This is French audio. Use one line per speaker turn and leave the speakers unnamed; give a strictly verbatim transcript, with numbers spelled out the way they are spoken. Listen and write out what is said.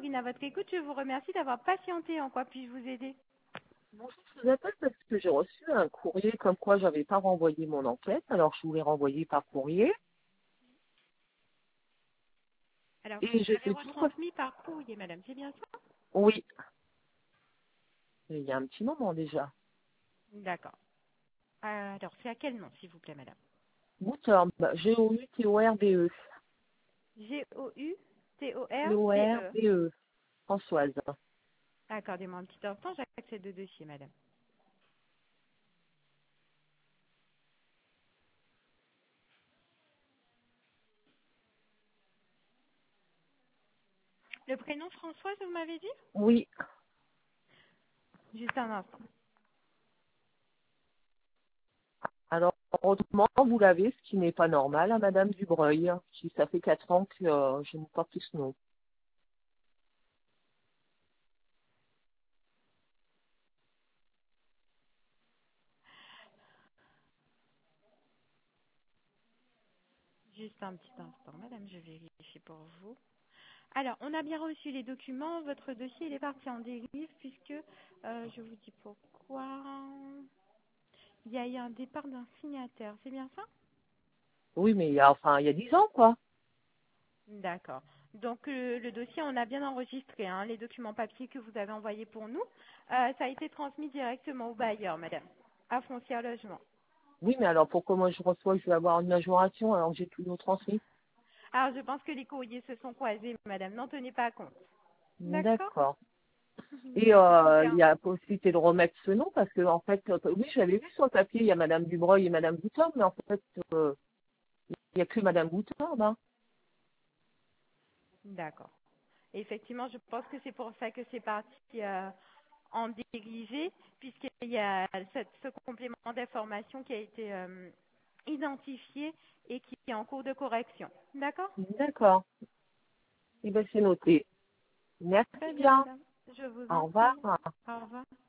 Caroline à votre écoute. Je vous remercie d'avoir patienté. En quoi puis-je vous aider?
Bonjour, je vous appelle parce que j'ai reçu un courrier comme quoi j'avais pas renvoyé mon enquête, alors je voulais renvoyer par courrier.
Alors, vous
Et je
avez
sais toujours pas.
retransmis par courrier, madame. C'est bien ça?
Oui, il y a un petit moment déjà.
D'accord. Alors, c'est à quel nom, s'il vous plaît, madame?
Goutorb, G O U T O R B E.
G O U T O
T
R
O
B
R
E.
B E. Françoise.
Accordez-moi un petit instant. J'accède au dossier, madame. Le prénom Françoise, vous m'avez dit?
Oui.
Juste un instant.
Alors, autrement, vous l'avez, ce qui n'est pas normal, à Madame Dubreuil, qui ça fait quatre ans que euh, je n'ai pas plus ce nom.
Juste un petit instant, madame. Je vérifie pour vous. Alors, on a bien reçu les documents. Votre dossier, il est parti en dérive puisque, euh, je vous dis pourquoi, il y a eu un départ d'un signataire. C'est bien ça?
Oui, mais il y a, enfin, il y a dix ans, quoi.
D'accord. Donc, euh, le dossier, on a bien enregistré, hein, les documents papiers que vous avez envoyés pour nous. Euh, ça a été transmis directement au bailleur, madame, à Foncière Logement.
Oui, mais alors pourquoi moi je reçois, je vais avoir une majoration alors que j'ai tout transmis?
Alors, je pense que les courriers se sont croisés, madame. N'en tenez pas compte. D'accord?
D'accord. Et
Merci de
euh,
compter
il
un.
y a possibilité de remettre ce nom parce que en fait, euh, oui, j'avais vu sur le papier, il y a Madame Dubreuil et Madame Goutorb, mais en fait, euh, il n'y a que Madame Goutorb. Hein.
D'accord. Effectivement, je pense que c'est pour ça que c'est parti euh, en dérivé, puisqu'il y a cette- ce complément d'information qui a été euh, identifié et qui est en cours de correction. D'accord?
D'accord. Eh bien, c'est noté. Merci
Très bien,
bien.
madame. Je vous
Au
en
revoir.
prie. Au revoir.